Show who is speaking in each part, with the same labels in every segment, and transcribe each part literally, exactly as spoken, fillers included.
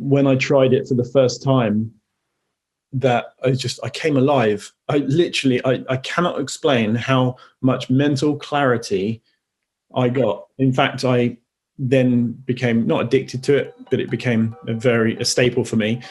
Speaker 1: when I tried it for the first time, that I just, I came alive. I literally, I, I cannot explain how much mental clarity I got. In fact, I then became not addicted to it, but it became a very, a staple for me.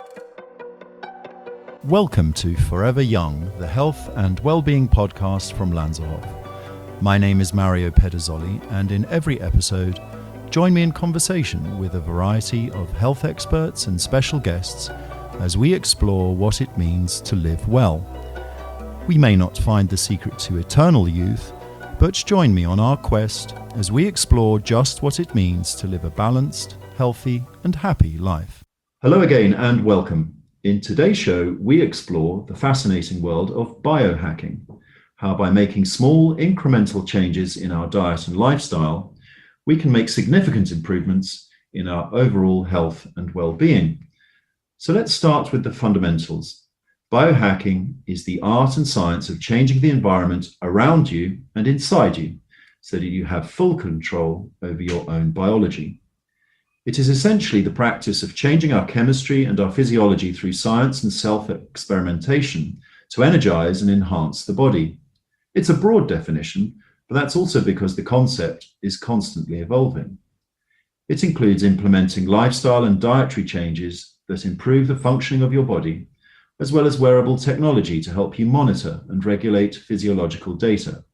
Speaker 2: Welcome to Forever Young, the health and well-being podcast from Lanzerhof. My name is Mario Pederzoli, and in every episode, join me in conversation with a variety of health experts and special guests as we explore what it means to live well. We may not find the secret to eternal youth, but join me on our quest as we explore just what it means to live a balanced, healthy, and happy life.
Speaker 3: Hello again and welcome. In today's show, we explore the fascinating world of biohacking, how by making small incremental changes in our diet and lifestyle, we can make significant improvements in our overall health and well-being. So let's start with the fundamentals. Biohacking is the art and science of changing the environment around you and inside you so that you have full control over your own biology. It is essentially the practice of changing our chemistry and our physiology through science and self-experimentation to energize and enhance the body. It's a broad definition, but that's also because the concept is constantly evolving. It includes implementing lifestyle and dietary changes that improve the functioning of your body, as well as wearable technology to help you monitor and regulate physiological data.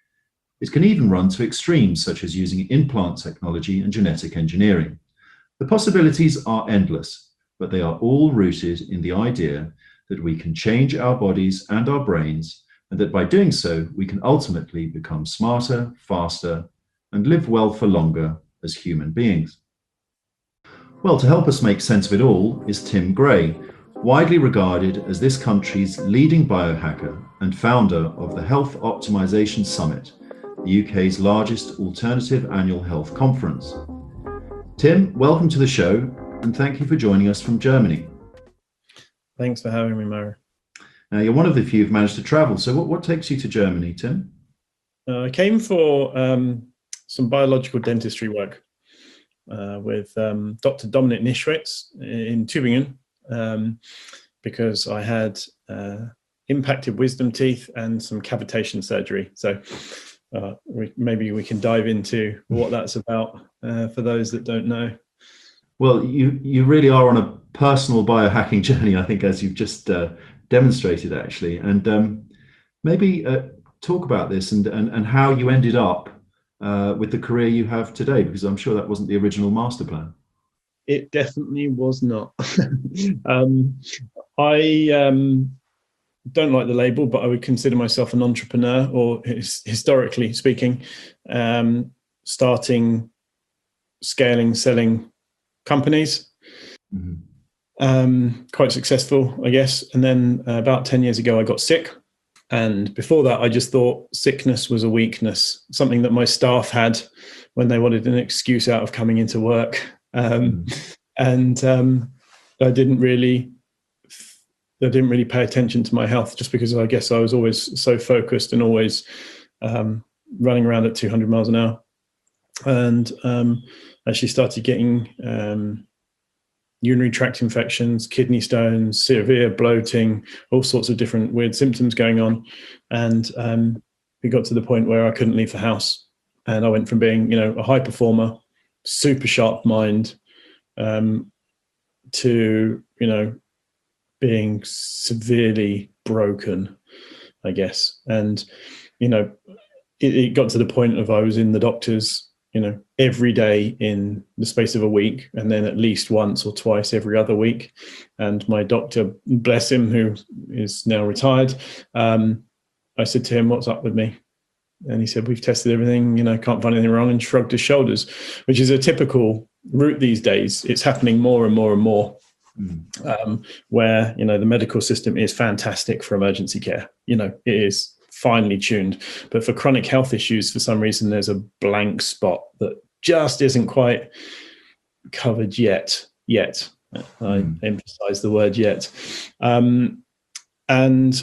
Speaker 3: It can even run to extremes such as using implant technology and genetic engineering. The possibilities are endless, but they are all rooted in the idea that we can change our bodies and our brains, and that by doing so, we can ultimately become smarter, faster, and live well for longer as human beings. Well, to help us make sense of it all is Tim Gray, widely regarded as this country's leading biohacker and founder of the Health Optimization Summit, the U K's largest alternative annual health conference. Tim, welcome to the show, and thank you for joining us from Germany.
Speaker 1: Thanks for having me, Mario.
Speaker 3: Now, you're one of the few who've managed to travel, so what, what takes you to Germany, Tim?
Speaker 1: Uh, I came for um, some biological dentistry work. Uh, with um, Doctor Dominik Nischwitz in Tübingen, um, because I had uh, impacted wisdom teeth and some cavitation surgery. So uh, we, maybe we can dive into what that's about uh, for those that don't know.
Speaker 3: Well, you, you really are on a personal biohacking journey, I think, as you've just uh, demonstrated, actually. And um, maybe uh, talk about this and, and, and how you ended up Uh, with the career you have today, because I'm sure that wasn't the original master plan.
Speaker 1: It definitely was not. um, I um, don't like the label, but I would consider myself an entrepreneur, or his, historically speaking, um, starting, scaling, selling companies. Mm-hmm. Um, quite successful, I guess. And then uh, about ten years ago, I got sick. And before that, I just thought sickness was a weakness, something that my staff had when they wanted an excuse out of coming into work. Um, mm. And um, I didn't really, I didn't really pay attention to my health, just because I guess I was always so focused and always um, running around at two hundred miles an hour. And um, actually started getting um, urinary tract infections, kidney stones, severe bloating, all sorts of different weird symptoms going on. And um, we got to the point where I couldn't leave the house. And I went from being, you know, a high performer, super sharp mind, um, to, you know, being severely broken, I guess. And, you know, it, it got to the point of I was in the doctor's, you know, every day in the space of a week, and then at least once or twice every other week. And my doctor, bless him, who is now retired, um, I said to him, "What's up with me?" And he said, "We've tested everything, you know, can't find anything wrong," and shrugged his shoulders, which is a typical route these days. It's happening more and more and more, mm. um, where, you know, the medical system is fantastic for emergency care. You know, it is finely tuned, but for chronic health issues, for some reason, there's a blank spot that just isn't quite covered yet. Yet, I mm. emphasize the word yet. Um, and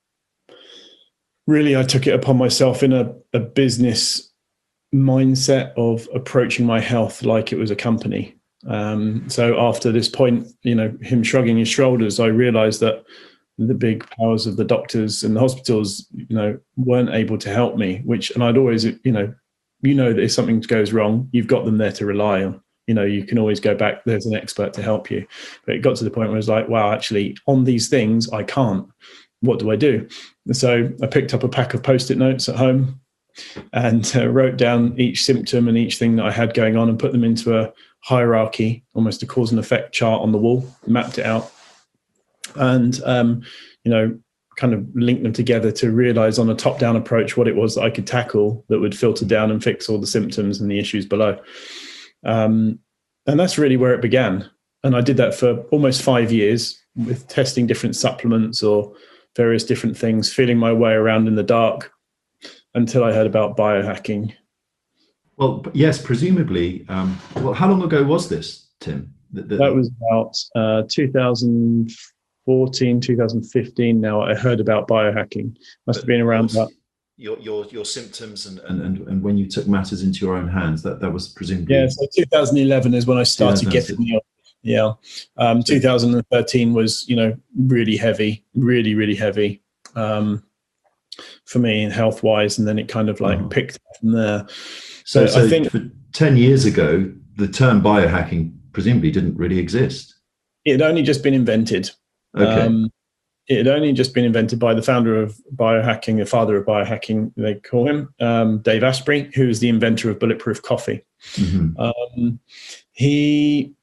Speaker 1: really, I took it upon myself in a, a business mindset of approaching my health like it was a company. Um, so after this point, you know, him shrugging his shoulders, I realized that the big powers of the doctors and the hospitals, you know, weren't able to help me, which, and I'd always, you know, you know, that if something goes wrong, you've got them there to rely on. You know, you can always go back, there's an expert to help you. But it got to the point where I was like, wow, actually on these things, I can't. What do I do? And so I picked up a pack of Post-it notes at home and uh, wrote down each symptom and each thing that I had going on and put them into a hierarchy, almost a cause and effect chart on the wall, mapped it out. And, um, you know, kind of linked them together to realize on a top-down approach what it was that I could tackle that would filter down and fix all the symptoms and the issues below. Um, and that's really where it began. And I did that for almost five years with testing different supplements or various different things, feeling my way around in the dark until I heard about biohacking.
Speaker 3: Well, yes, presumably. Um, well, how long ago was this, Tim? The, the...
Speaker 1: That was about uh, two thousand fourteen, two thousand fifteen. Now I heard about biohacking. Must have been around that.
Speaker 3: Your your your symptoms and, and, and, and when you took matters into your own hands, that, that was presumably...
Speaker 1: Yeah, so two thousand eleven is when I started getting the... Yeah. Um, two thousand thirteen was, you know, really heavy, really, really heavy um, for me health-wise. And then it kind of like uh-huh. picked up from there.
Speaker 3: So,
Speaker 1: so,
Speaker 3: so
Speaker 1: I think
Speaker 3: for ten years ago, the term biohacking presumably didn't really exist.
Speaker 1: It had only just been invented.
Speaker 3: Okay.
Speaker 1: Um, it had only just been invented by the founder of biohacking, the father of biohacking, they call him, um, Dave Asprey, who's the inventor of bulletproof coffee.
Speaker 3: Mm-hmm.
Speaker 1: Um, he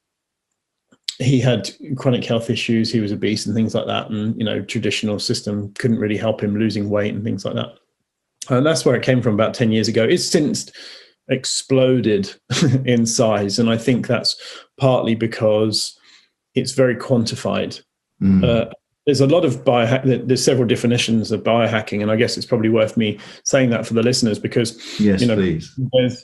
Speaker 1: he had chronic health issues. He was obese and things like that. And, you know, traditional system couldn't really help him losing weight and things like that. And that's where it came from about ten years ago. It's since exploded in size. And I think that's partly because it's very quantified.
Speaker 3: Mm.
Speaker 1: Uh, there's a lot of biohack. There's several definitions of biohacking, and I guess it's probably worth me saying that for the listeners because,
Speaker 3: yes,
Speaker 1: you know,
Speaker 3: please.
Speaker 1: There's,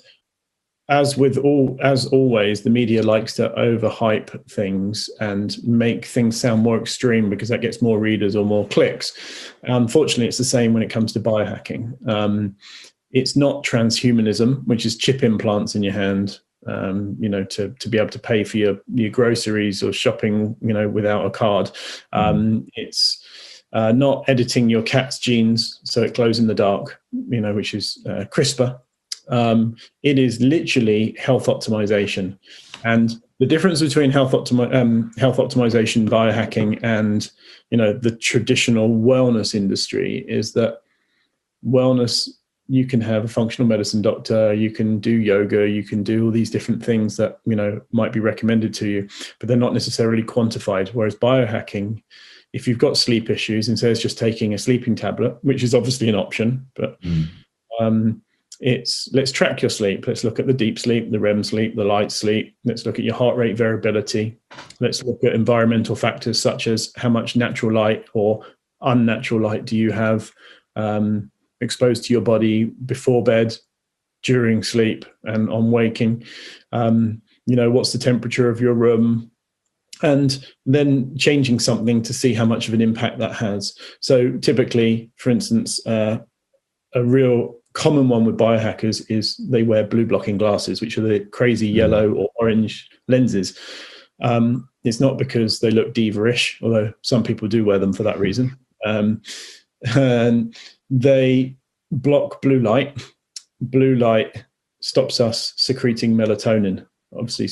Speaker 1: as with all, as always, the media likes to overhype things and make things sound more extreme because that gets more readers or more clicks. Unfortunately, it's the same when it comes to biohacking. Um, it's not transhumanism, which is chip implants in your hand, um, you know, to to be able to pay for your your groceries or shopping, you know, without a card. Um, mm. It's uh, not editing your cat's genes so it glows in the dark, you know, which is uh, CRISPR. Um, it is literally health optimization, and the difference between health optimi- um, health optimization, biohacking, and you know the traditional wellness industry is that wellness, you can have a functional medicine doctor, you can do yoga, you can do all these different things that you know might be recommended to you, but they're not necessarily quantified. Whereas biohacking, if you've got sleep issues, instead of just taking a sleeping tablet, which is obviously an option, but mm. um, it's let's track your sleep. Let's look at the deep sleep, the R E M sleep, the light sleep. Let's look at your heart rate variability. Let's look at environmental factors such as how much natural light or unnatural light do you have um, exposed to your body before bed, during sleep, and on waking. Um, you know, what's the temperature of your room? And then changing something to see how much of an impact that has. So typically, for instance, uh, a real common one with biohackers is they wear blue blocking glasses, which are the crazy yellow or orange lenses. Um, it's not because they look diva-ish, although some people do wear them for that reason. Um, and they block blue light. Blue light stops us secreting melatonin, obviously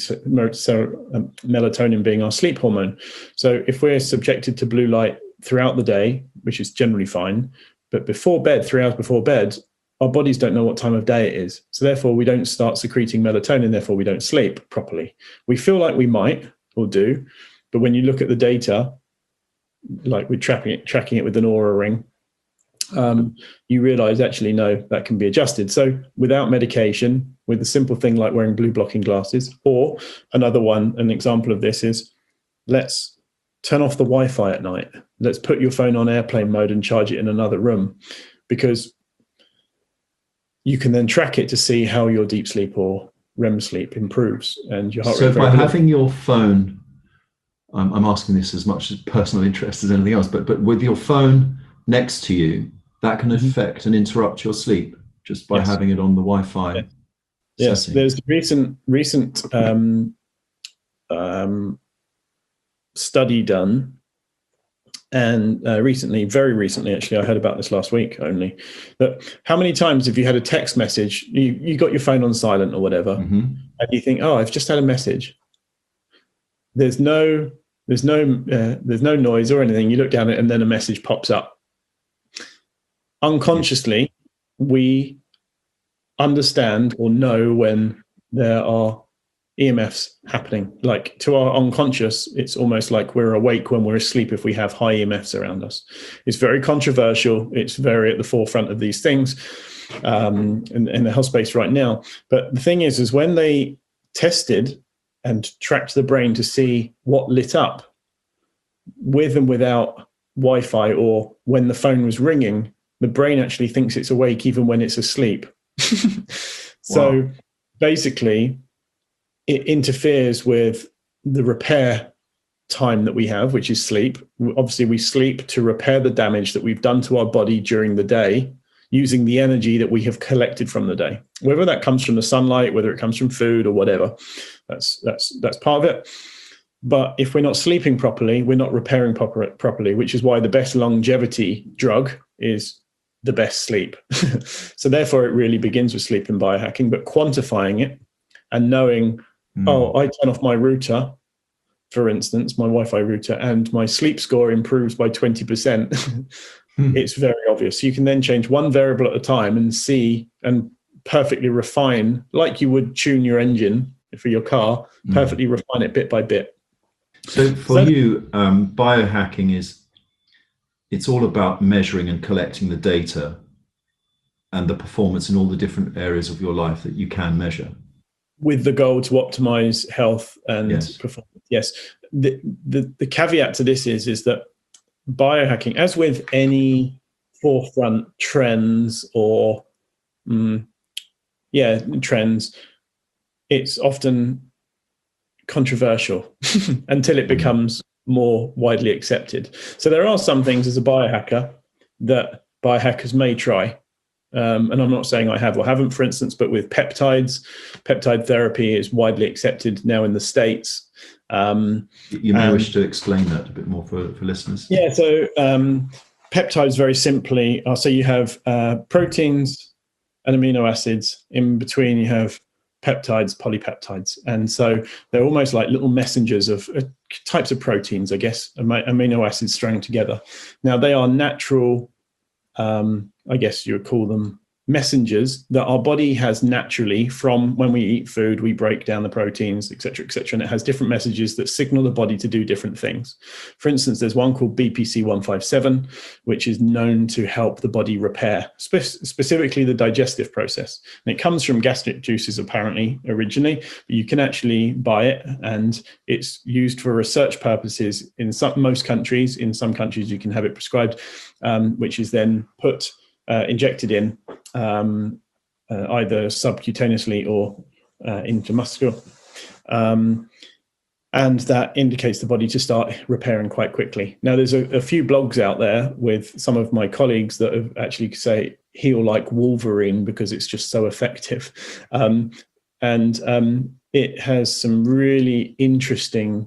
Speaker 1: melatonin being our sleep hormone. So if we're subjected to blue light throughout the day, which is generally fine, but before bed, three hours before bed, our bodies don't know what time of day it is. So therefore, we don't start secreting melatonin, therefore we don't sleep properly. We feel like we might or do, but when you look at the data, like we're tracking it, tracking it with an Oura ring, um, you realize actually, no, that can be adjusted. So without medication, with a simple thing like wearing blue blocking glasses, or another one, an example of this is, let's turn off the Wi-Fi at night. Let's put your phone on airplane mode and charge it in another room, because you can then track it to see how your deep sleep or R E M sleep improves and your heart rate.
Speaker 3: So by having your phone, I'm, I'm asking this as much as personal interest as anything else, but but with your phone next to you, that can affect and interrupt your sleep just by yes. having it on the Wi-Fi.
Speaker 1: Yes, yes. There's recent recent um, um, study done, and uh, recently, very recently, actually, I heard about this last week only, that how many times have you had a text message, you, you got your phone on silent or whatever,
Speaker 3: Mm-hmm.
Speaker 1: and you think, oh, I've just had a message. There's no, there's no, uh, there's no noise or anything. You look down it and then a message pops up. Unconsciously, we understand or know when there are E M Fs happening. Like, to our unconscious, it's almost like we're awake when we're asleep if we have high E M Fs around us. It's very controversial. It's very at the forefront of these things um, in, in the health space right now. But the thing is, is when they tested and tracked the brain to see what lit up with and without Wi-Fi, or when the phone was ringing, the brain actually thinks it's awake even when it's asleep. So wow. Basically, it interferes with the repair time that we have, which is sleep. Obviously, we sleep to repair the damage that we've done to our body during the day, using the energy that we have collected from the day, whether that comes from the sunlight, whether it comes from food or whatever. That's that's that's part of it. But if we're not sleeping properly, we're not repairing proper, properly, which is why the best longevity drug is the best sleep. So therefore, it really begins with sleep and biohacking, but quantifying it and knowing, mm. oh, I turn off my router, for instance, my Wi-Fi router, and my sleep score improves by twenty percent. mm. It's very obvious. So you can then change one variable at a time and see and perfectly refine, like you would tune your engine for your car, mm. perfectly refine it bit by bit.
Speaker 3: So for so, you, um, biohacking is, it's all about measuring and collecting the data and the performance in all the different areas of your life that you can measure,
Speaker 1: with the goal to optimize health and yes. performance. Yes. The, the the caveat to this is, is that biohacking, as with any forefront trends or um, yeah, trends, it's often controversial until it becomes more widely accepted. So there are some things as a biohacker that biohackers may try. Um, and I'm not saying I have or haven't, for instance, but with peptides, peptide therapy is widely accepted now in the States. Um,
Speaker 3: you may and, wish to explain that a bit more for, for listeners.
Speaker 1: Yeah, so um, peptides very simply are, so you have uh, proteins and amino acids. In between you have peptides, polypeptides. And so they're almost like little messengers of uh, types of proteins, I guess, amino acids strung together. Now, they are natural, um, I guess you would call them messengers that our body has naturally from when we eat food. We break down the proteins, et cetera, et cetera. And it has different messages that signal the body to do different things. For instance, there's one called B P C one fifty-seven, which is known to help the body repair, spe- specifically the digestive process. And it comes from gastric juices, apparently, originally, but you can actually buy it, and it's used for research purposes in some, most countries. In some countries, you can have it prescribed, um, which is then put Uh, injected in um, uh, either subcutaneously or uh, intramuscular. Um, and that indicates the body to start repairing quite quickly. Now, there's a, a few blogs out there with some of my colleagues that have actually say heal like Wolverine because it's just so effective. Um, and um, it has some really interesting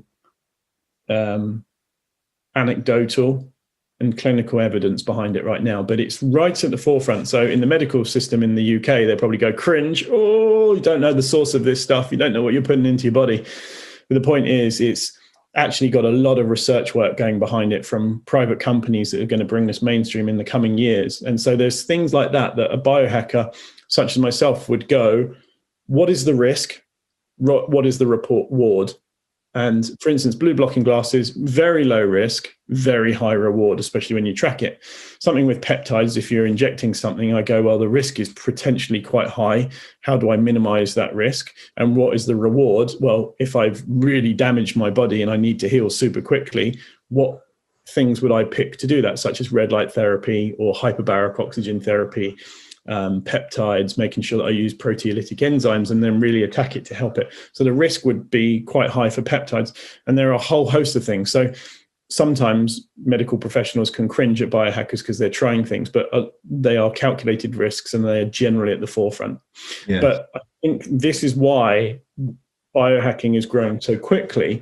Speaker 1: um, anecdotal and clinical evidence behind it right now, but it's right at the forefront. So in the medical system in the U K, they probably go, cringe, oh, you don't know the source of this stuff, you don't know what you're putting into your body. But the point is, it's actually got a lot of research work going behind it from private companies that are going to bring this mainstream in the coming years. And so there's things like that that a biohacker such as myself would go, what is the risk? What is the reward? And for instance, blue blocking glasses, very low risk, very high reward, especially when you track it. Something with peptides, if you're injecting something, I go, well, the risk is potentially quite high. How do I minimize that risk? And what is the reward? Well, if I've really damaged my body and I need to heal super quickly, what things would I pick to do that, such as red light therapy or hyperbaric oxygen therapy? Um, peptides, making sure that I use proteolytic enzymes and then really attack it to help it. So the risk would be quite high for peptides. And there are a whole host of things. So sometimes medical professionals can cringe at biohackers because they're trying things, but uh, they are calculated risks and they are generally at the forefront. Yes. But I think this is why biohacking is growing so quickly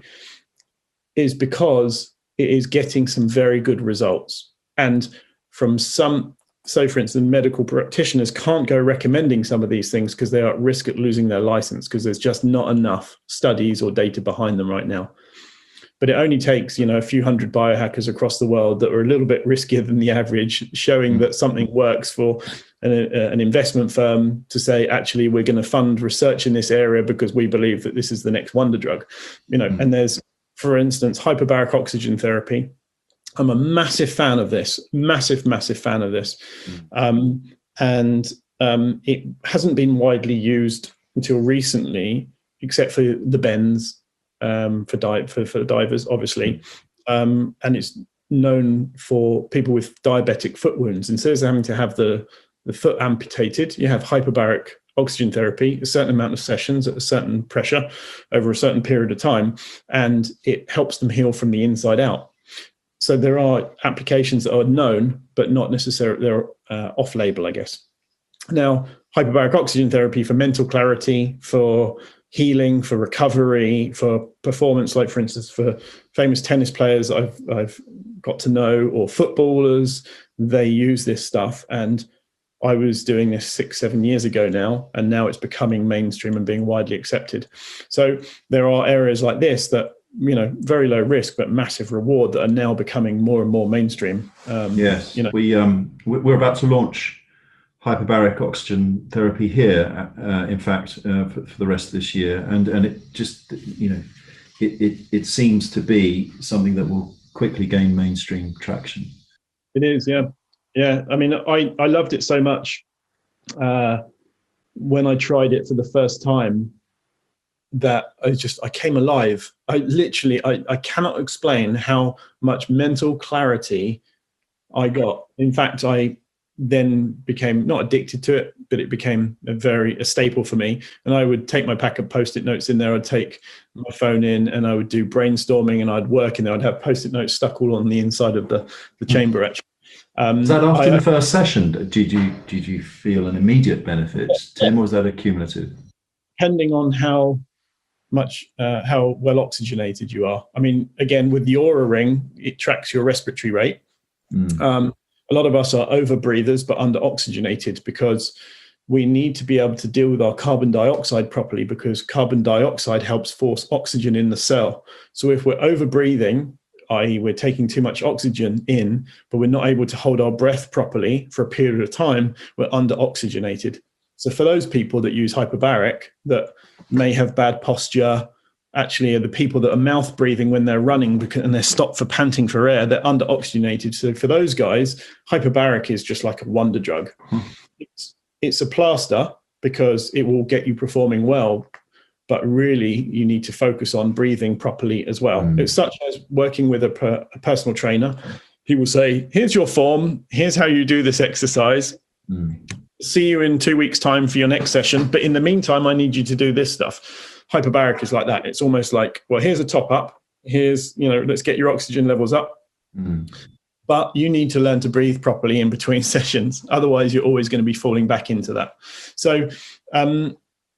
Speaker 1: is because it is getting some very good results. And from some, so for instance, medical practitioners can't go recommending some of these things because they are at risk at losing their license because there's just not enough studies or data behind them right now. But it only takes, you know, a few hundred biohackers across the world that are a little bit riskier than the average, showing that something works for an, uh, an investment firm to say, actually, we're going to fund research in this area because we believe that this is the next wonder drug. You know, mm. and there's, for instance, hyperbaric oxygen therapy. I'm a massive fan of this, massive, massive fan of this. Mm. Um, and um, it hasn't been widely used until recently, except for the bends. Um, for, di- for for divers, obviously, um, and it's known for people with diabetic foot wounds. Instead of having to have the, the foot amputated, you have hyperbaric oxygen therapy, a certain amount of sessions at a certain pressure over a certain period of time, and it helps them heal from the inside out. So there are applications that are known, but not necessarily, they're uh, off-label, I guess. Now, hyperbaric oxygen therapy for mental clarity, for healing, for recovery, for performance, like for instance, for famous tennis players I've I've got to know, or footballers, they use this stuff. And I was doing this six, seven years ago now, and now it's becoming mainstream and being widely accepted. So there are areas like this that, you know, very low risk but massive reward that are now becoming more and more mainstream. Um,
Speaker 3: yes,
Speaker 1: you know,
Speaker 3: we um we're about to launch hyperbaric oxygen therapy here, uh, in fact, uh, for, for the rest of this year, and and it just, you know, it, it it seems to be something that will quickly gain mainstream traction.
Speaker 1: It is, yeah, yeah. I mean, I I loved it so much uh, when I tried it for the first time that I just I came alive. I literally I I cannot explain how much mental clarity I got. In fact, I then became not addicted to it, but it became a very a staple for me. And I would take my pack of post-it notes in there. I'd take my phone in and I would do brainstorming and I'd work in there. I'd have post-it notes stuck all on the inside of the, the chamber, actually. Um,
Speaker 3: was that after
Speaker 1: I,
Speaker 3: the first session? Did you did you feel an immediate benefit, Tim, or was that accumulative?
Speaker 1: Depending on how much, uh, how well oxygenated you are. I mean, again, with the Oura Ring, it tracks your respiratory rate. Mm. Um, A lot of us are over breathers, but under oxygenated, because we need to be able to deal with our carbon dioxide properly, because carbon dioxide helps force oxygen in the cell. So if we're over breathing, that is we're taking too much oxygen in, but we're not able to hold our breath properly for a period of time, we're under oxygenated. So for those people that use hyperbaric that may have bad posture, actually are the people that are mouth breathing when they're running because, and they're stopped for panting for air, they're under oxygenated. So for those guys, hyperbaric is just like a wonder drug. Hmm. It's, it's a plaster because it will get you performing well, but really you need to focus on breathing properly as well. Mm. It's such as working with a, per, a personal trainer. He will say, here's your form, here's how you do this exercise. Mm. See you in two weeks' time for your next session. But in the meantime, I need you to do this stuff. Hyperbaric is like that. It's almost like, well, here's a top up. Here's, you know, let's get your oxygen levels up. Mm. But you need to learn to breathe properly in between sessions. Otherwise, you're always going to be falling back into that. So um,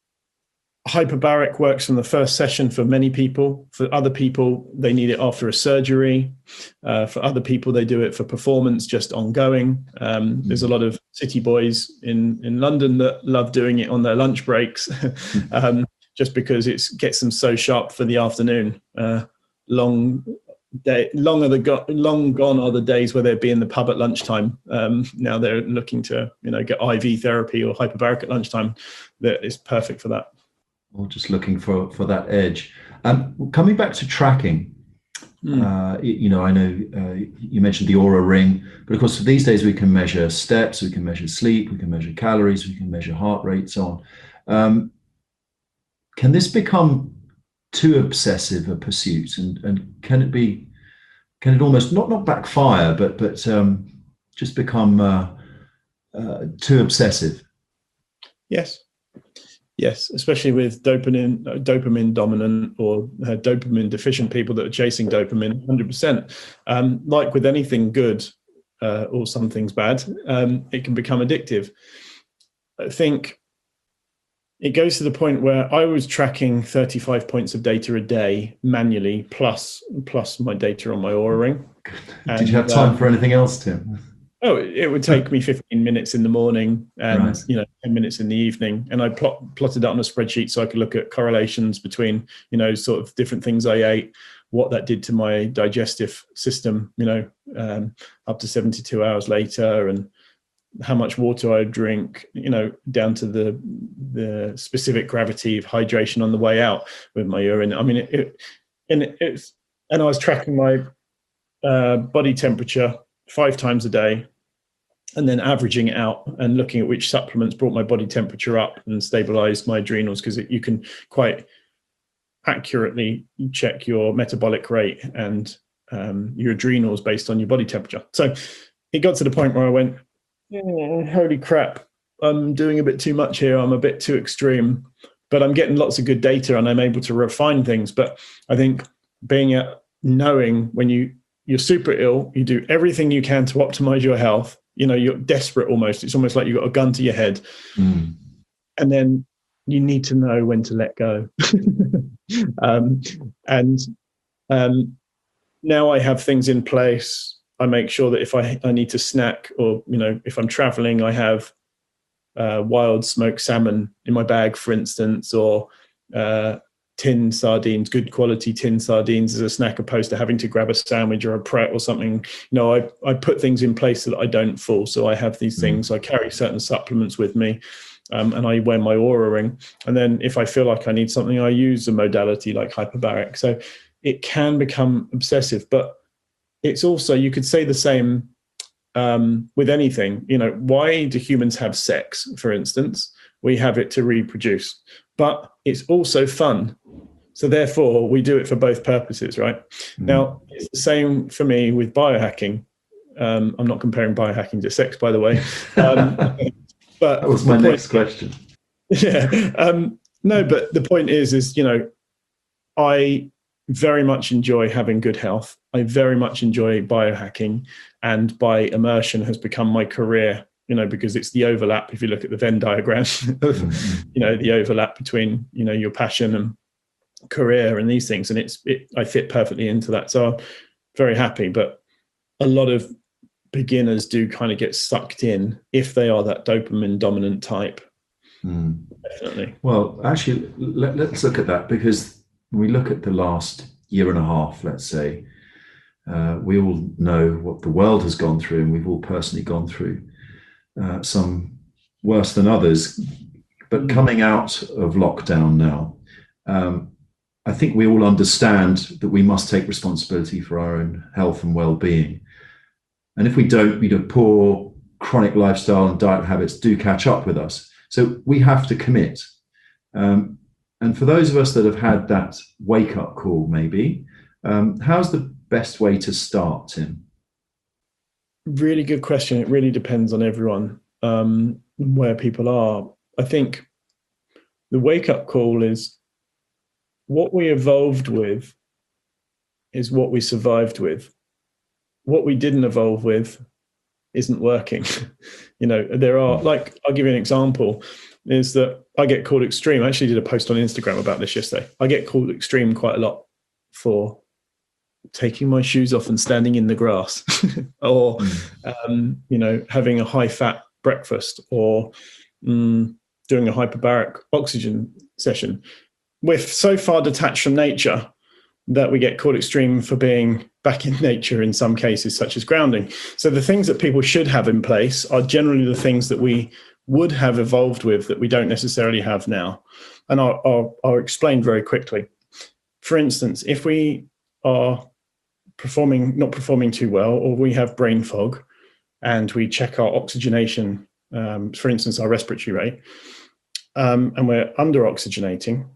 Speaker 1: hyperbaric works from the first session for many people. For other people, they need it after a surgery. Uh, for other people, they do it for performance, just ongoing. Um, mm. There's a lot of city boys in, in London that love doing it on their lunch breaks. um, just because it gets them so sharp for the afternoon. Uh, long day, long are the go- long gone are the days where they'd be in the pub at lunchtime. Um, now they're looking to, you know, get I V therapy or hyperbaric at lunchtime. That is perfect for that.
Speaker 3: Or just looking for for that edge. Um, coming back to tracking, mm. uh, you know, I know uh, you mentioned the Oura Ring, but of course these days we can measure steps, we can measure sleep, we can measure calories, we can measure heart rate, so on. Um, Can this become too obsessive a pursuit, and, and can it be, can it almost not not backfire, but but um, just become uh, uh, too obsessive?
Speaker 1: Yes, yes, especially with dopamine dopamine dominant or uh, dopamine deficient people that are chasing dopamine, one hundred percent. Um, like with anything good uh, or some things bad, um, it can become addictive. I think it goes to the point where I was tracking thirty-five points of data a day manually, plus plus my data on my Oura Ring.
Speaker 3: And, Did you have time um, for anything else, Tim?
Speaker 1: Oh, it would take me fifteen minutes in the morning and
Speaker 3: right.
Speaker 1: you know ten minutes in the evening, and I plot, plotted that on a spreadsheet so I could look at correlations between you know sort of different things I ate, what that did to my digestive system, you know, um, up to seventy-two hours later, and how much water I drink, you know, down to the the specific gravity of hydration on the way out with my urine. I mean, it, it and it, it's and I was tracking my uh, body temperature five times a day, and then averaging it out and looking at which supplements brought my body temperature up and stabilized my adrenals, because you can quite accurately check your metabolic rate and um, your adrenals based on your body temperature. So it got to the point where I went, oh, holy crap, I'm doing a bit too much here. I'm a bit too extreme, but I'm getting lots of good data and I'm able to refine things. But I think being at knowing when you, you're super ill, you do everything you can to optimize your health. You know, you're desperate almost. It's almost like you've got a gun to your head. Mm. And then you need to know when to let go. um, and um, now I have things in place. I make sure that if I, I need to snack, or, you know, if I'm traveling, I have uh, wild smoked salmon in my bag, for instance, or uh, tin sardines, good quality tin sardines as a snack, opposed to having to grab a sandwich or a Pret or something. You know, I, I put things in place so that I don't fall. So I have these things. Mm. I carry certain supplements with me, um, and I wear my Oura Ring. And then if I feel like I need something, I use a modality like hyperbaric. So it can become obsessive, but it's also, you could say the same um, with anything. You know, why do humans have sex, for instance? We have it to reproduce, but it's also fun. So therefore, we do it for both purposes, right? Mm. Now, it's the same for me with biohacking. Um, I'm not comparing biohacking to sex, by the way. Um, but
Speaker 3: that was my next question.
Speaker 1: Yeah. Um, no, but the point is, is, you know, I very much enjoy having good health. I very much enjoy biohacking, and by immersion has become my career, you know, because it's the overlap. If you look at the Venn diagram of, mm-hmm. you know, the overlap between, you know, your passion and career and these things. And it's, it, I fit perfectly into that. So I'm very happy, but a lot of beginners do kind of get sucked in if they are that dopamine dominant type.
Speaker 3: Mm.
Speaker 1: Definitely.
Speaker 3: Well, actually, let, let's look at that, because when we look at the last year and a half, let's say, uh, we all know what the world has gone through, and we've all personally gone through uh, some worse than others. But mm. coming out of lockdown now, um, I think we all understand that we must take responsibility for our own health and well-being. And if we don't, you know, poor chronic lifestyle and diet habits do catch up with us. So we have to commit. Um, and for those of us that have had that wake-up call, maybe, um, how's the best way to start, Tim?
Speaker 1: Really good question. It really depends on everyone, um, where people are. I think the wake-up call is what we evolved with is what we survived with. What we didn't evolve with isn't working. You know, there are, like, I'll give you an example, is that I get called extreme. I actually did a post on Instagram about this yesterday. I get called extreme quite a lot for taking my shoes off and standing in the grass, or, um, you know, having a high fat breakfast, or um, doing a hyperbaric oxygen session. We're so far detached from nature that we get called extreme for being back in nature in some cases, such as grounding. So the things that people should have in place are generally the things that we would have evolved with that we don't necessarily have now. And I'll, I'll, I'll explain very quickly. For instance, if we are performing, not performing too well, or we have brain fog, and we check our oxygenation, um, for instance, our respiratory rate, um, and we're under oxygenating,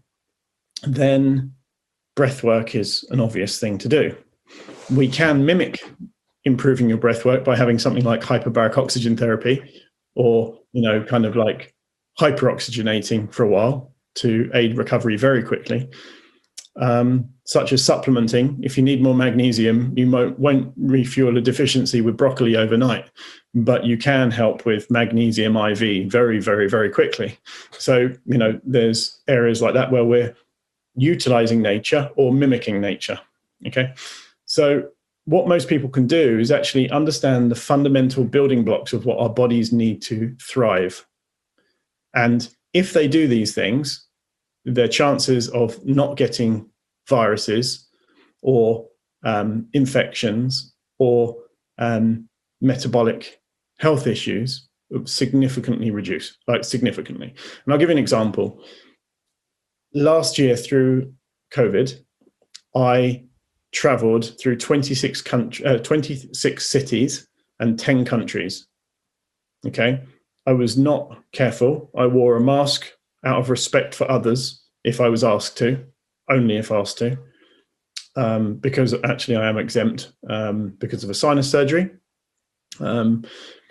Speaker 1: then breath work is an obvious thing to do. We can mimic improving your breath work by having something like hyperbaric oxygen therapy, or, you know, kind of like hyperoxygenating for a while to aid recovery very quickly. Um, such as supplementing. If you need more magnesium, you won't, won't refuel a deficiency with broccoli overnight, but you can help with magnesium I V very, very, very quickly. So, you know, there's areas like that where we're utilizing nature or mimicking nature. Okay. So what most people can do is actually understand the fundamental building blocks of what our bodies need to thrive. And if they do these things, their chances of not getting viruses or um, infections or um, metabolic health issues significantly reduce, like significantly. And I'll give you an example. Last year through COVID, I traveled through twenty-six country, uh, twenty-six cities and ten countries. Okay. I was not careful. I wore a mask out of respect for others if I was asked to, only if asked to, um, because actually I am exempt um, because of a sinus surgery. Um,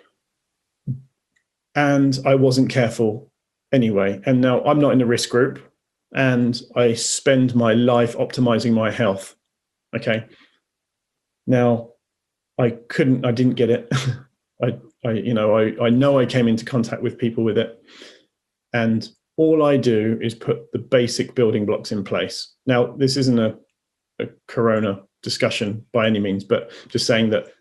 Speaker 1: and I wasn't careful anyway. And now I'm not in a risk group and I spend my life optimizing my health. Okay. Now I couldn't, I didn't get it. I, I, you know, I, I know I came into contact with people with it, and all I do is put the basic building blocks in place. Now, this isn't a, a corona discussion by any means, but just saying that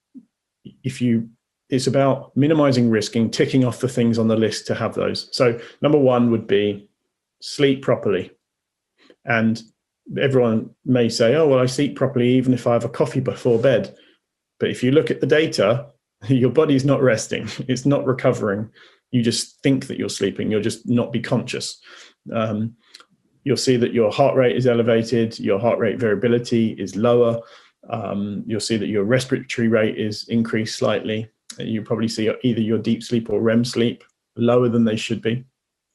Speaker 1: if you, it's about minimizing risk and ticking off the things on the list to have those. So number one would be sleep properly. And everyone may say, oh, well, I sleep properly even if I have a coffee before bed. But if you look at the data, your body's not resting. It's not recovering. You just think that you're sleeping. You'll just not be conscious. Um, you'll see that your heart rate is elevated. Your heart rate variability is lower. Um, you'll see that your respiratory rate is increased slightly. You probably see either your deep sleep or R E M sleep lower than they should be.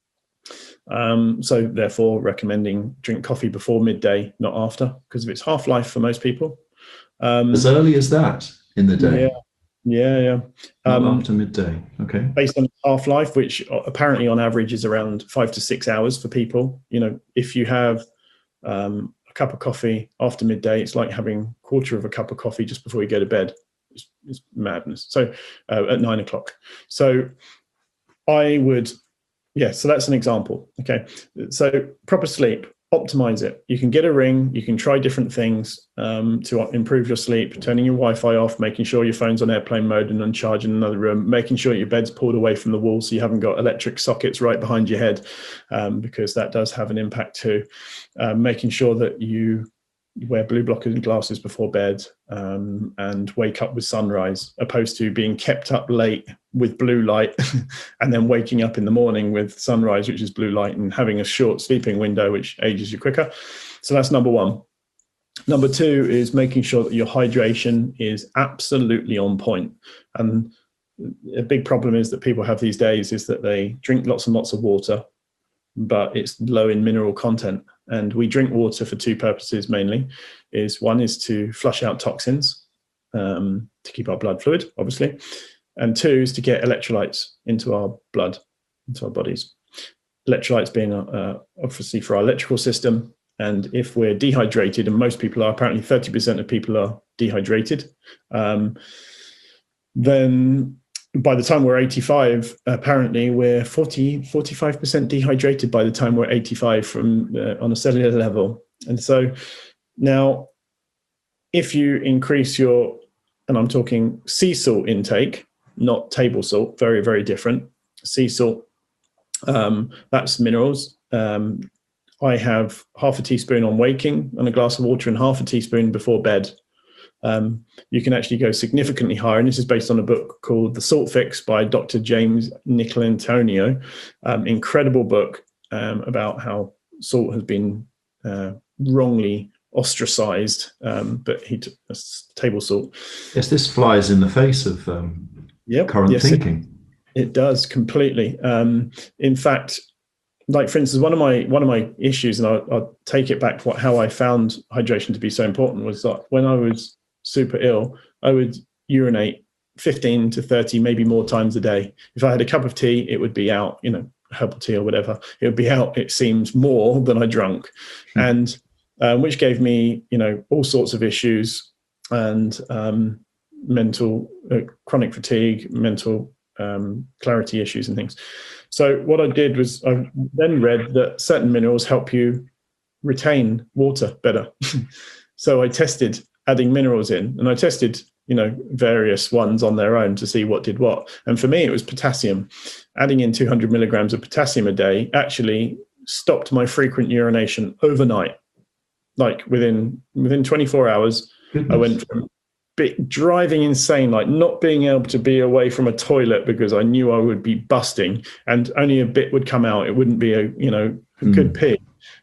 Speaker 1: Um, so therefore recommending drink coffee before midday, not after, because of its half-life for most people. Um,
Speaker 3: as early as that in the day?
Speaker 1: Yeah. Yeah, yeah.
Speaker 3: Not
Speaker 1: Um,
Speaker 3: after midday, okay.
Speaker 1: Based on half-life, which apparently on average is around five to six hours for people. You know, if you have um, a cup of coffee after midday, it's like having a quarter of a cup of coffee just before you go to bed. It's, it's madness. So uh, at nine o'clock. So I would, yeah, so that's an example. Okay. So proper sleep. Optimize it. You can get a ring. You can try different things um, to improve your sleep, turning your Wi-Fi off, making sure your phone's on airplane mode and uncharged in another room, making sure your bed's pulled away from the wall so you haven't got electric sockets right behind your head, um, because that does have an impact too. Uh, making sure that you wear blue blocker glasses before bed um, and wake up with sunrise, opposed to being kept up late with blue light and then waking up in the morning with sunrise, which is blue light, and having a short sleeping window, which ages you quicker. So that's number one. Number two is making sure that your hydration is absolutely on point. And a big problem is that people have these days is that they drink lots and lots of water, but it's low in mineral content. And we drink water for two purposes mainly. Is one is to flush out toxins, um, to keep our blood fluid, obviously. And two is to get electrolytes into our blood, into our bodies. Electrolytes being uh, obviously for our electrical system. And if we're dehydrated, and most people are, apparently thirty percent of people are dehydrated, um, then by the time we're eighty-five, apparently we're forty, forty-five percent dehydrated by the time we're eighty-five from uh, on a cellular level. And so now, if you increase your, and I'm talking sea salt intake, not table salt, very, very different. Sea salt, um, that's minerals. Um, I have half a teaspoon on waking and a glass of water and half a teaspoon before bed. Um, you can actually go significantly higher, and this is based on a book called The Salt Fix by Doctor James Nicolantonio. Um, incredible book um, about how salt has been uh, wrongly ostracized, um, but he took table salt.
Speaker 3: Yes, this flies in the face of um,
Speaker 1: yep.
Speaker 3: current
Speaker 1: yes,
Speaker 3: thinking.
Speaker 1: It, it does completely. Um, in fact, like for instance, one of my one of my issues, and I'll, I'll take it back to what, how I found hydration to be so important, was that when I was super ill, I would urinate fifteen to thirty, maybe more times a day. If I had a cup of tea, it would be out, you know, herbal tea or whatever. It would be out, it seems, more than I drank. Hmm. And um, which gave me, you know, all sorts of issues and um, mental, uh, chronic fatigue, mental um, clarity issues and things. So what I did was I then read that certain minerals help you retain water better. So I tested adding minerals in, and I tested, you know, various ones on their own to see what did what. And for me, it was potassium. Adding in two hundred milligrams of potassium a day actually stopped my frequent urination overnight. Like within within twenty-four hours, Goodness. I went from bit, driving insane, like not being able to be away from a toilet because I knew I would be busting, and only a bit would come out. It wouldn't be a, you know, a mm. good pee.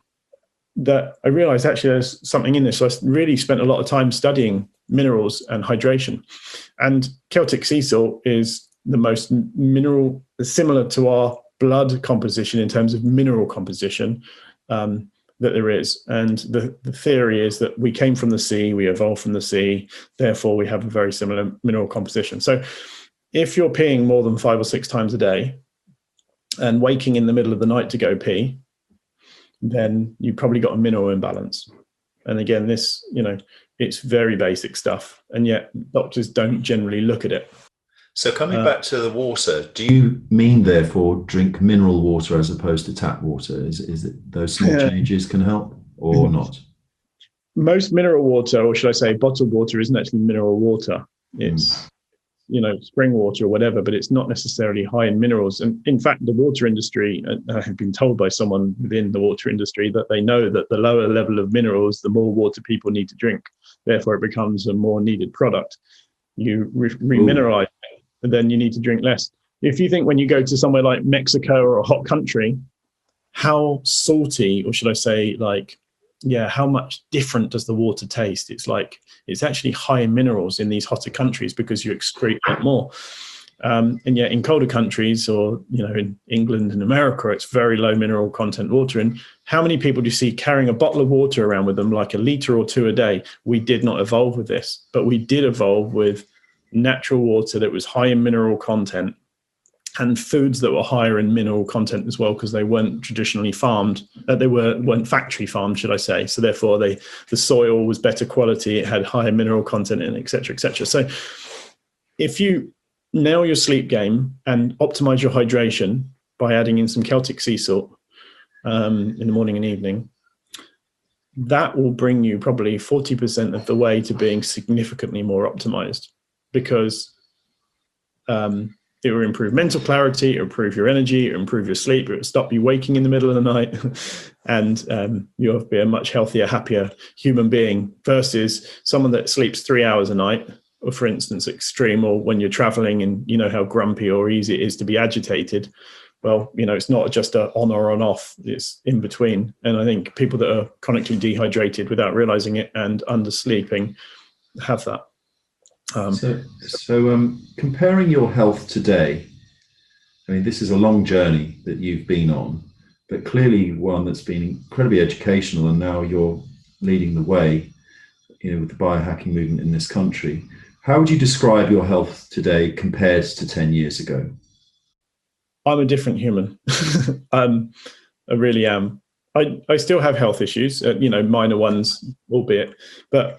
Speaker 1: That I realized actually there's something in this. So I really spent a lot of time studying minerals and hydration. And Celtic sea salt is the most mineral, similar to our blood composition in terms of mineral composition um, that there is. And the, the theory is that we came from the sea, we evolved from the sea, therefore we have a very similar mineral composition. So if you're peeing more than five or six times a day and waking in the middle of the night to go pee, then you've probably got a mineral imbalance. And again, this, you know, it's very basic stuff, and yet doctors don't generally look at it.
Speaker 3: So coming uh, back to the water, do you mean therefore drink mineral water as opposed to tap water? Is, is it those small yeah. changes can help or not?
Speaker 1: Most mineral water, or should I say bottled water, isn't actually mineral water. It's, mm. you know, spring water or whatever, but it's not necessarily high in minerals. And in fact, the water industry, I have been told by someone within the water industry that they know that the lower level of minerals, the more water people need to drink. Therefore, it becomes a more needed product. You re- remineralize it, and then you need to drink less. If you think when you go to somewhere like Mexico or a hot country, how salty, or should I say like, yeah, how much different does the water taste? It's like, it's actually high in minerals in these hotter countries because you excrete a lot more. Um, and yet in colder countries, or, you know, in England and America, it's very low mineral content water. And how many people do you see carrying a bottle of water around with them, like a litre or two a day? We did not evolve with this, but we did evolve with natural water that was high in mineral content, and foods that were higher in mineral content as well, because they weren't traditionally farmed. Uh, they were, weren't factory farmed, should I say. So therefore, they, the soil was better quality. It had higher mineral content in it, et cetera, et cetera. So if you nail your sleep game and optimize your hydration by adding in some Celtic sea salt um, in the morning and evening, that will bring you probably forty percent of the way to being significantly more optimized, because um, it will improve mental clarity, it will improve your energy, it will improve your sleep, it will stop you waking in the middle of the night, and um, you'll be a much healthier, happier human being versus someone that sleeps three hours a night, or for instance, extreme, or when you're traveling and you know how grumpy or easy it is to be agitated. Well, you know, it's not just a on or on off, it's in between. And I think people that are chronically dehydrated without realizing it and undersleeping have that. Um,
Speaker 3: so, so um, comparing your health today, I mean, this is a long journey that you've been on, but clearly one that's been incredibly educational, and now you're leading the way, you know, with the biohacking movement in this country. How would you describe your health today compared to ten years ago?
Speaker 1: I'm a different human. um, I really am. I, I still have health issues, uh, you know, minor ones, albeit, but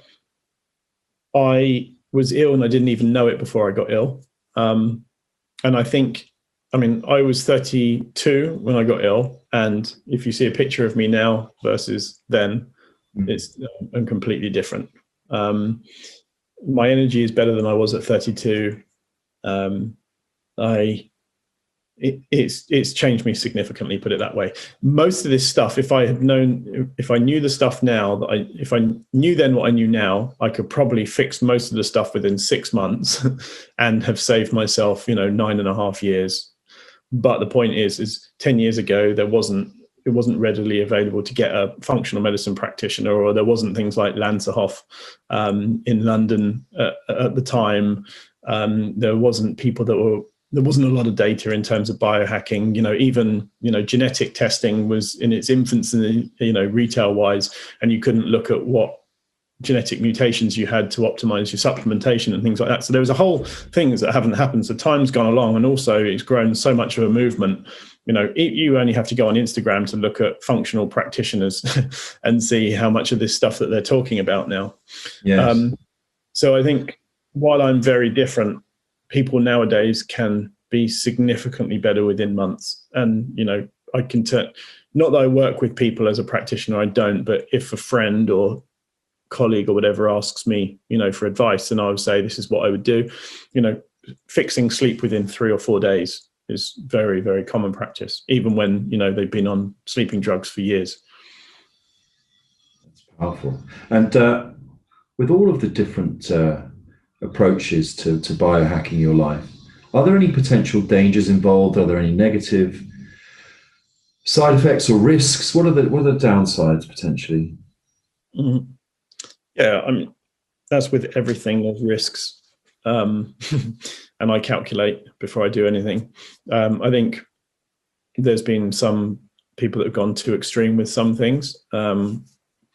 Speaker 1: I was ill and I didn't even know it before I got ill. Um, and I think, I mean, I was thirty-two when I got ill. And if you see a picture of me now versus then, mm. it's I'm completely different. Um, my energy is better than I was at thirty-two. Um, I, it, it's, it's changed me significantly, put it that way. Most of this stuff, if I had known, if I knew the stuff now that I, if I knew then what I knew now, I could probably fix most of the stuff within six months and have saved myself, you know, nine and a half years. But the point is, is ten years ago, there wasn't, it wasn't readily available to get a functional medicine practitioner, or there wasn't things like Lanzerhof um, in London uh, at the time. Um, there wasn't people that were, there wasn't a lot of data in terms of biohacking. You know, even, you know, genetic testing was in its infancy, you know, retail wise, and you couldn't look at what genetic mutations you had to optimize your supplementation and things like that. So there was a whole things that haven't happened. So time's gone along, and also it's grown so much of a movement You know, it, you only have to go on Instagram to look at functional practitioners and see how much of this stuff that they're talking about now.
Speaker 3: Yes.
Speaker 1: Um, so I think while I'm very different, people nowadays can be significantly better within months. And, you know, I can turn, not that I work with people as a practitioner, I don't, but if a friend or colleague or whatever asks me, you know, for advice, then I would say, this is what I would do. You know, fixing sleep within three or four days is very, very common practice, even when, you know, they've been on sleeping drugs for years.
Speaker 3: That's powerful. And uh, with all of the different uh, approaches to, to biohacking your life, are there any potential dangers involved? Are there any negative side effects or risks? What are the what are the downsides potentially?
Speaker 1: Mm-hmm. Yeah, I mean, that's with everything, there's risks. Um, and I calculate before I do anything. Um, I think there's been some people that have gone too extreme with some things. Um,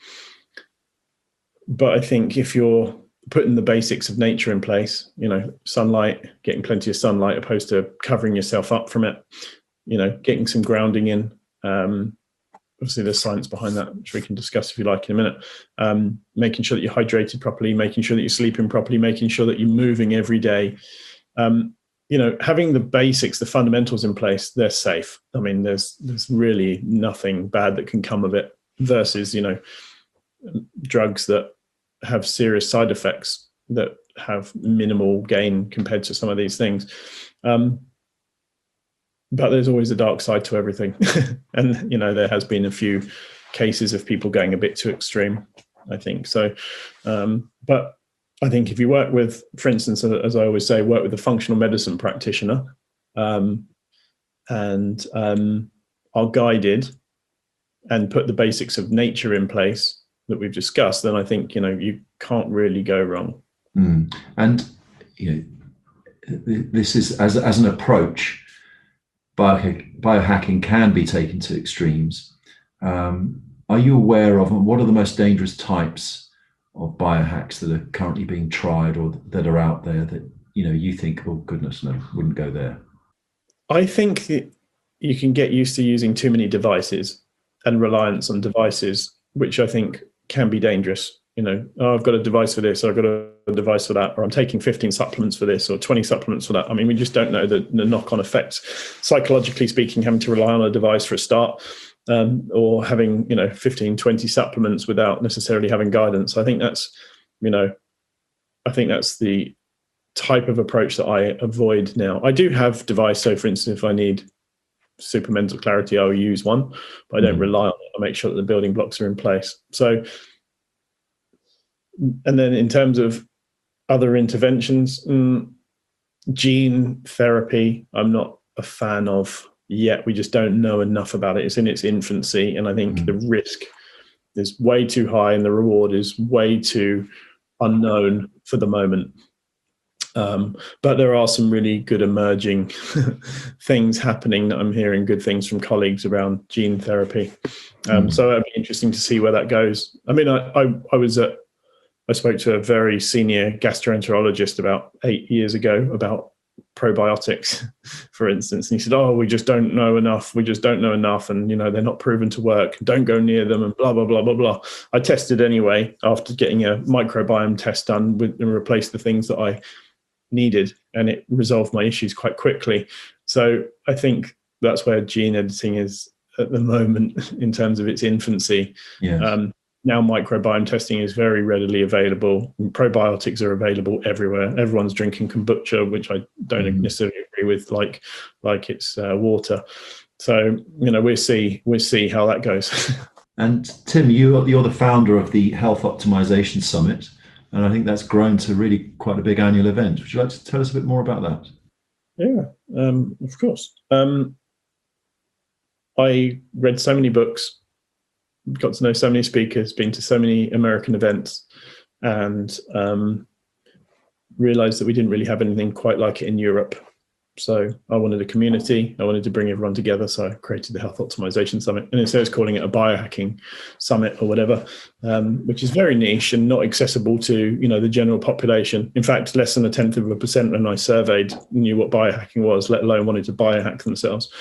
Speaker 1: but I think if you're putting the basics of nature in place, you know, sunlight, getting plenty of sunlight opposed to covering yourself up from it, you know, getting some grounding in. Um, obviously there's science behind that, which we can discuss if you like in a minute. Um, making sure that you're hydrated properly, making sure that you're sleeping properly, making sure that you're moving every day. Um, you know, having the basics, the fundamentals in place, they're safe. I mean, there's there's really nothing bad that can come of it versus, you know, drugs that have serious side effects that have minimal gain compared to some of these things. Um, But there's always a dark side to everything. And, you know, there has been a few cases of people going a bit too extreme, I think. So, um, but I think if you work with, for instance, as I always say, work with a functional medicine practitioner um, and um, are guided and put the basics of nature in place that we've discussed, then I think, you know, you can't really go wrong.
Speaker 3: Mm. And, you know, this is as, as an approach, Biohack, biohacking can be taken to extremes. Um, are you aware of what are the most dangerous types of biohacks that are currently being tried or that are out there that, you know, you think, oh goodness, no, wouldn't go there?
Speaker 1: I think that you can get used to using too many devices and reliance on devices, which I think can be dangerous. You know, oh, I've got a device for this, or I've got a device for that, or I'm taking fifteen supplements for this, or twenty supplements for that. I mean, we just don't know the, the knock-on effects. Psychologically speaking, having to rely on a device for a start, um, or having, you know, fifteen, twenty supplements without necessarily having guidance. I think that's, you know, I think that's the type of approach that I avoid now. I do have device. So for instance, if I need super mental clarity, I'll use one, but I don't mm-hmm. rely on it. I make sure that the building blocks are in place. So, and then in terms of other interventions, mm, gene therapy, I'm not a fan of yet. We just don't know enough about it. It's in its infancy. And I think mm-hmm. the risk is way too high and the reward is way too unknown for the moment. Um, but there are some really good emerging things happening that I'm hearing good things from colleagues around gene therapy. Um, mm. So it'd be interesting to see where that goes. I mean, I, I, I was at, I spoke to a very senior gastroenterologist about eight years ago about probiotics, for instance. And he said, oh, we just don't know enough. We just don't know enough. And, you know, they're not proven to work. Don't go near them and blah, blah, blah, blah, blah. I tested anyway after getting a microbiome test done with, and replaced the things that I needed, and it resolved my issues quite quickly. So I think that's where gene editing is at the moment in terms of its infancy.
Speaker 3: Yes. Um,
Speaker 1: now microbiome testing is very readily available. Probiotics are available everywhere. Everyone's drinking kombucha, which I don't mm. necessarily agree with, like like it's uh, water. So, you know, we'll see we'll see how that goes.
Speaker 3: And Tim, you you're the founder of the Health Optimization Summit, and I think that's grown to really quite a big annual event. Would you like to tell us a bit more about that?
Speaker 1: Yeah, um, of course. Um, I read so many books, got to know so many speakers, been to so many American events, and um, realized that we didn't really have anything quite like it in Europe. So I wanted a community. I wanted to bring everyone together. So I created the Health Optimization Summit. And instead of calling it a biohacking summit or whatever, um, which is very niche and not accessible to, you know, the general population. In fact, less than a tenth of a percent when I surveyed knew what biohacking was, let alone wanted to biohack themselves.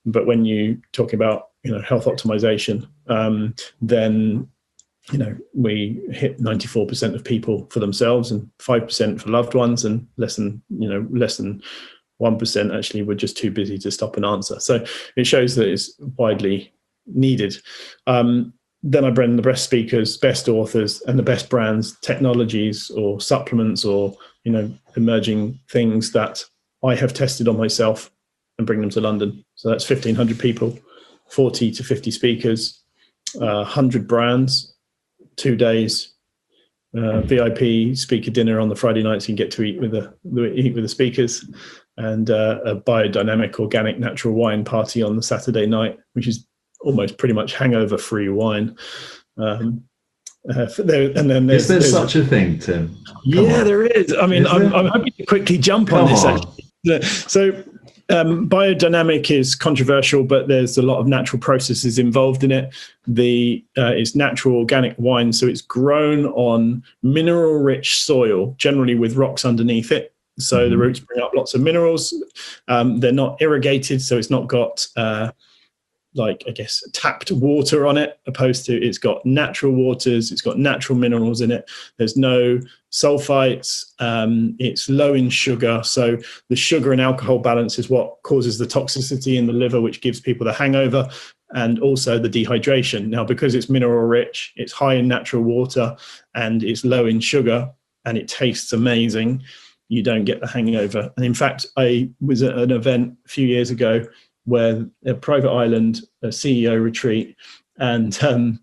Speaker 1: But when you talk about, you know, health optimization, um, then, you know, we hit ninety-four percent of people for themselves and five percent for loved ones, and less than, you know, less than one percent actually were just too busy to stop and answer. So it shows that it's widely needed. Um, then I bring in the best speakers, best authors, and the best brands, technologies or supplements or, you know, emerging things that I have tested on myself and bring them to London. So that's fifteen hundred people, forty to fifty speakers, uh, one hundred brands, two days, uh, V I P speaker dinner on the Friday nights. You can get to eat with the eat with the speakers, and uh, a biodynamic, organic, natural wine party on the Saturday night, which is almost pretty much hangover-free wine. Um, uh, there, and then there's,
Speaker 3: is there
Speaker 1: there's,
Speaker 3: such a thing, Tim? Come
Speaker 1: yeah,
Speaker 3: on.
Speaker 1: there is. I mean, I'm, I'm happy to quickly jump
Speaker 3: Come
Speaker 1: on this.
Speaker 3: on.
Speaker 1: Actually. So, um, biodynamic is controversial, but there's a lot of natural processes involved in it. The uh, it's natural organic wine, so it's grown on mineral-rich soil, generally with rocks underneath it. So mm-hmm. the roots bring up lots of minerals. Um, they're not irrigated, so it's not got uh, like, I guess, tapped water on it, opposed to it's got natural waters, it's got natural minerals in it. There's no sulfites, um, it's low in sugar. So the sugar and alcohol balance is what causes the toxicity in the liver, which gives people the hangover and also the dehydration. Now, because it's mineral rich, it's high in natural water and it's low in sugar and it tastes amazing, you don't get the hangover. And in fact, I was at an event a few years ago where a private island, a C E O retreat, and um,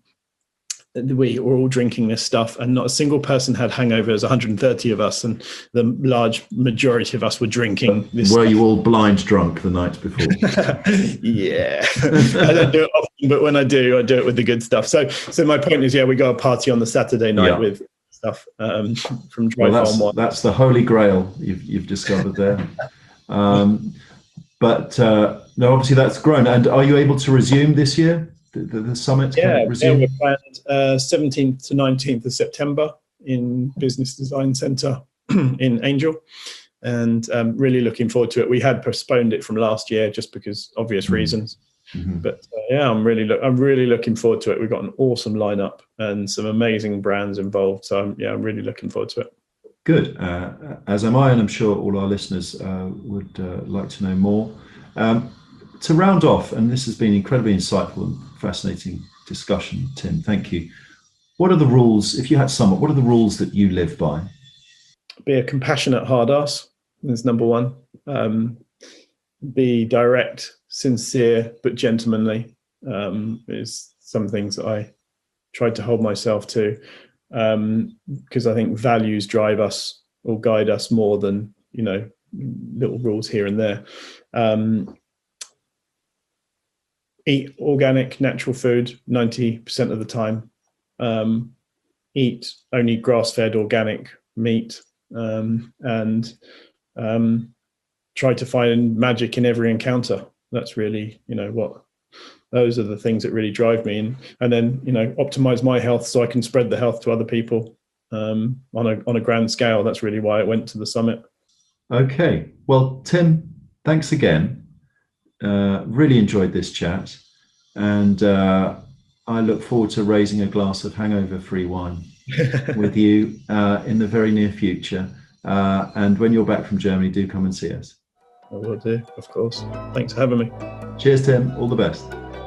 Speaker 1: we were all drinking this stuff, and not a single person had hangovers. one hundred thirty of us, and the large majority of us were drinking this
Speaker 3: Were
Speaker 1: stuff.
Speaker 3: you all blind drunk the night before?
Speaker 1: Yeah, I don't do it often, but when I do, I do it with the good stuff. So, so my point is, yeah, we got a party on the Saturday night yeah. with stuff um, from Dry
Speaker 3: well,
Speaker 1: Farm
Speaker 3: that's,
Speaker 1: Wine.
Speaker 3: That's the holy grail you've you've discovered there. Um, But uh, no, obviously that's grown. And are you able to resume this year? The, the, the summit?
Speaker 1: Yeah,
Speaker 3: resume?
Speaker 1: yeah, we're planned uh, seventeenth to nineteenth of September in Business Design Centre in Angel, and um, really looking forward to it. We had postponed it from last year just because obvious mm-hmm. reasons. Mm-hmm. But uh, yeah, I'm really look. I'm really looking forward to it. We've got an awesome lineup and some amazing brands involved. So I'm, yeah, I'm really looking forward to it.
Speaker 3: Good, uh, as am I, and I'm sure all our listeners uh, would uh, like to know more. Um, to round off, and this has been incredibly insightful and fascinating discussion, Tim, thank you. What are the rules, if you had to sum up, what are the rules that you live by?
Speaker 1: Be a compassionate hard ass is number one. Um, be direct, sincere, but gentlemanly um, is some things that I tried to hold myself to. Um, because I think values drive us or guide us more than, you know, little rules here and there. Um, eat organic, natural food ninety percent of the time. Um, eat only grass-fed organic meat, um, and um, try to find magic in every encounter. That's really, you know, what those are the things that really drive me. And, and then, you know, optimize my health so I can spread the health to other people um, on a on a grand scale. That's really why I went to the summit.
Speaker 3: Okay. Well, Tim, thanks again. Uh, really enjoyed this chat. And uh, I look forward to raising a glass of hangover-free wine with you uh, in the very near future. Uh, and when you're back from Germany, do come and see us.
Speaker 1: I will do, of course. Thanks for having me.
Speaker 3: Cheers, Tim. All the best.